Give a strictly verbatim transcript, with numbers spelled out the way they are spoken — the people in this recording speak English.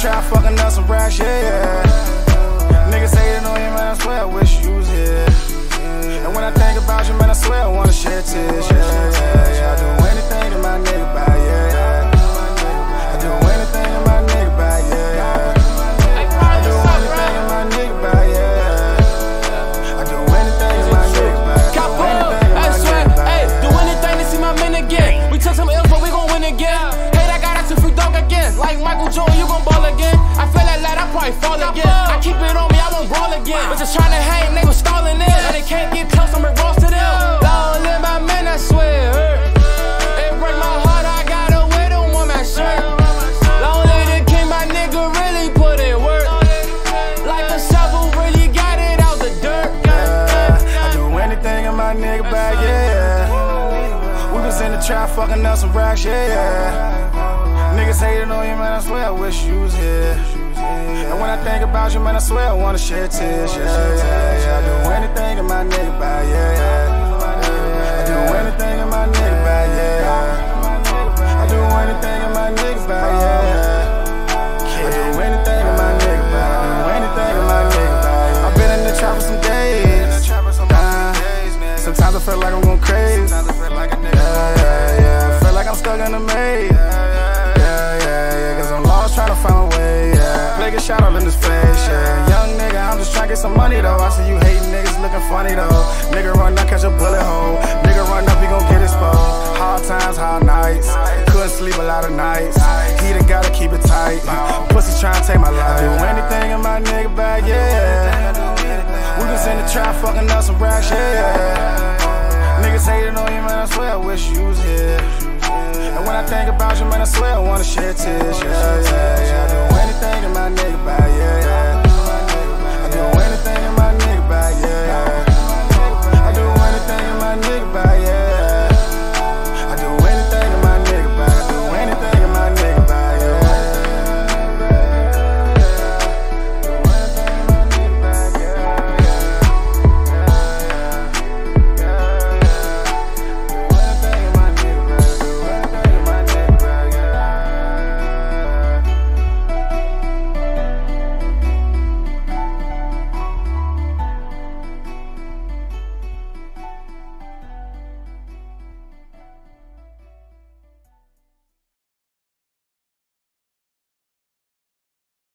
trap, fucking up some racks, yeah, yeah. Niggas hating on you, man, I swear I wish you was here. And when I think about you, man, I swear I wanna shed tears, yeah, yeah, yeah. I do anything to my nigga by, yeah, yeah. I do anything to my nigga by, yeah, yeah. I do anything to my nigga by, yeah. I do anything to my nigga by, yeah. I swear, ayy, do anything to see my men again. We took some L's, but we gon' win again. Hey, I got us if we dunk again. Like Michael Jordan, you gon' ball again. I feel like lad, I probably fall again. I keep it on me, I won't brawl again. But just tryna hang, they was stalling in. And they can't get close, I'm Ross to them. Long live my man, I swear. It break my heart, I gotta wear them on my shirt. Long live the king, my nigga really put in work. Like a shovel, really got it out the dirt. Yeah, I do anything in my nigga bag, yeah. We was in the trap, fucking up some racks, yeah, yeah. Niggas hating on you, man, I swear I wish you was here. And when I think about you, man, I swear I wanna shed tears, yeah, yeah, yeah. I do anything in my nigga bag, yeah, yeah. I do anything in my nigga bag, yeah, yeah. I do anything in my nigga bag, yeah, yeah. I do anything in my nigga bag, I do anything in my nigga bag. I've been in the trap for some days, uh, sometimes I feel like I'm going crazy, yeah, yeah, yeah. I feel like I'm stuck in a maze, yeah, yeah, yeah. Cause I'm lost trying to find my way, yeah. Play a shot all in his face, yeah. Young nigga, I'm just trying to get some money though. I see you hating niggas looking funny though. Nigga run up, catch a bullet hole. Nigga run up, he gon' get exposed. Hard times, hard nights. Couldn't sleep a lot of nights. He done gotta keep it tight. Pussy trying to take my life. I do anything in my nigga bag, yeah. We was in the trap, fucking up some racks, yeah. Niggas hating on you, man, I swear I wish you was here. And when I think about you, man, I swear I wanna shed tears, yeah, yeah.